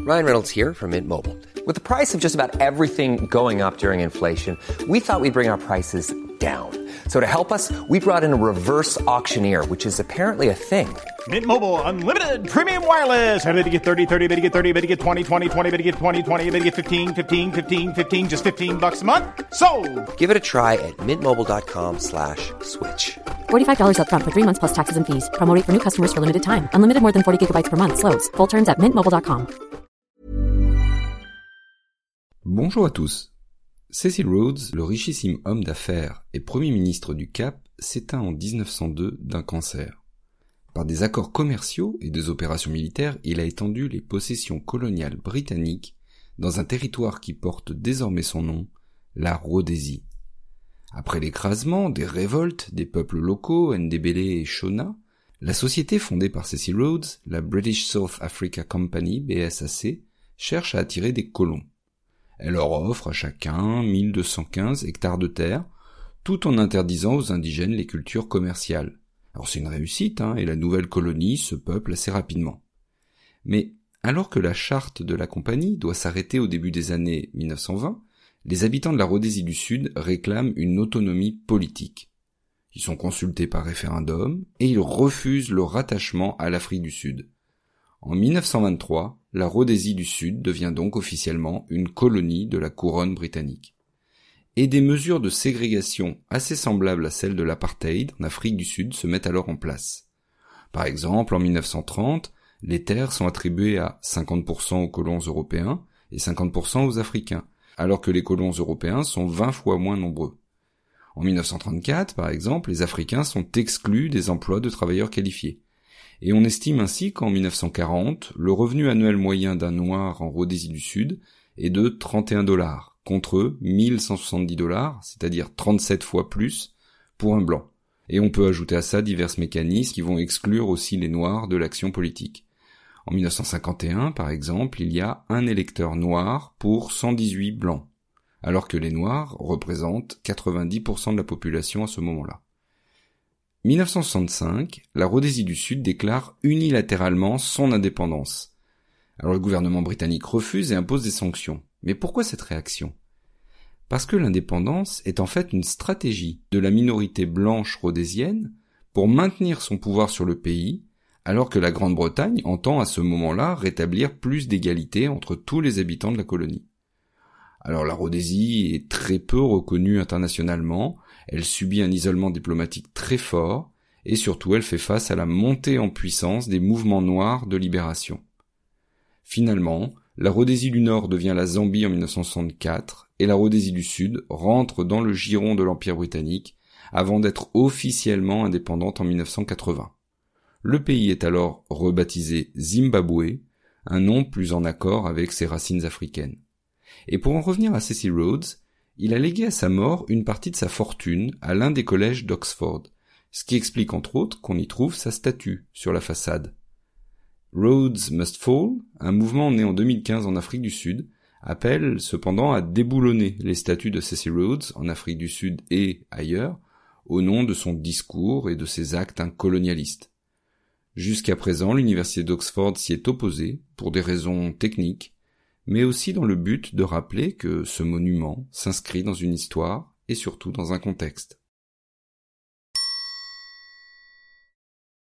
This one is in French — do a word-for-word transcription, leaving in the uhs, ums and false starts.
Ryan Reynolds here from Mint Mobile. With the price of just about everything going up during inflation, we thought we'd bring our prices down. So to help us, we brought in a reverse auctioneer, which is apparently a thing. Mint Mobile Unlimited Premium Wireless. How to get thirty, thirty, how to get thirty, how to get twenty, twenty, twenty, how to get twenty, twenty, how to get fifteen, fifteen, fifteen, fifteen, just fifteen bucks a month? Sold! Give it a try at mintmobile.com slash switch. forty-five dollars up front for three months plus taxes and fees. Promo rate for new customers for limited time. Unlimited more than forty gigabytes per month. Slows full terms at mint mobile dot com. Bonjour à tous. Cecil Rhodes, le richissime homme d'affaires et premier ministre du Cap, s'éteint en dix-neuf cent deux d'un cancer. Par des accords commerciaux et des opérations militaires, il a étendu les possessions coloniales britanniques dans un territoire qui porte désormais son nom, la Rhodésie. Après l'écrasement des révoltes des peuples locaux, Ndébélé et Shona, la société fondée par Cecil Rhodes, la British South Africa Company, B S A C, cherche à attirer des colons. Elle leur offre à chacun mille deux cent quinze hectares de terre, tout en interdisant aux indigènes les cultures commerciales. Alors c'est une réussite, hein, et la nouvelle colonie se peuple assez rapidement. Mais alors que la charte de la compagnie doit s'arrêter au début des années mille neuf cent vingt, les habitants de la Rhodésie du Sud réclament une autonomie politique. Ils sont consultés par référendum et ils refusent le rattachement à l'Afrique du Sud. En mille neuf cent vingt-trois, la Rhodésie du Sud devient donc officiellement une colonie de la couronne britannique. Et des mesures de ségrégation assez semblables à celles de l'apartheid en Afrique du Sud se mettent alors en place. Par exemple, en mille neuf cent trente, les terres sont attribuées à cinquante pour cent aux colons européens et cinquante pour cent aux Africains, alors que les colons européens sont vingt fois moins nombreux. En mille neuf cent trente-quatre, par exemple, les Africains sont exclus des emplois de travailleurs qualifiés. Et on estime ainsi qu'en mille neuf cent quarante, le revenu annuel moyen d'un noir en Rhodésie du Sud est de trente et un dollars, contre mille cent soixante-dix dollars, c'est-à-dire trente-sept fois plus, pour un blanc. Et on peut ajouter à ça divers mécanismes qui vont exclure aussi les noirs de l'action politique. En mille neuf cent cinquante et un, par exemple, il y a un électeur noir pour cent dix-huit blancs, alors que les noirs représentent quatre-vingt-dix pour cent de la population à ce moment-là. mille neuf cent soixante-cinq, la Rhodésie du Sud déclare unilatéralement son indépendance. Alors le gouvernement britannique refuse et impose des sanctions. Mais pourquoi cette réaction ? Parce que l'indépendance est en fait une stratégie de la minorité blanche rhodésienne pour maintenir son pouvoir sur le pays, alors que la Grande-Bretagne entend à ce moment-là rétablir plus d'égalité entre tous les habitants de la colonie. Alors la Rhodésie est très peu reconnue internationalement, elle subit un isolement diplomatique très fort, et surtout elle fait face à la montée en puissance des mouvements noirs de libération. Finalement, la Rhodésie du Nord devient la Zambie en mille neuf cent soixante-quatre, et la Rhodésie du Sud rentre dans le giron de l'Empire britannique, avant d'être officiellement indépendante en mille neuf cent quatre-vingts. Le pays est alors rebaptisé Zimbabwe, un nom plus en accord avec ses racines africaines. Et pour en revenir à Cecil Rhodes, il a légué à sa mort une partie de sa fortune à l'un des collèges d'Oxford, ce qui explique entre autres qu'on y trouve sa statue sur la façade. Rhodes Must Fall, un mouvement né en deux mille quinze en Afrique du Sud, appelle cependant à déboulonner les statues de Cecil Rhodes en Afrique du Sud et ailleurs, au nom de son discours et de ses actes colonialistes. Jusqu'à présent, l'université d'Oxford s'y est opposée pour des raisons techniques, mais aussi dans le but de rappeler que ce monument s'inscrit dans une histoire et surtout dans un contexte.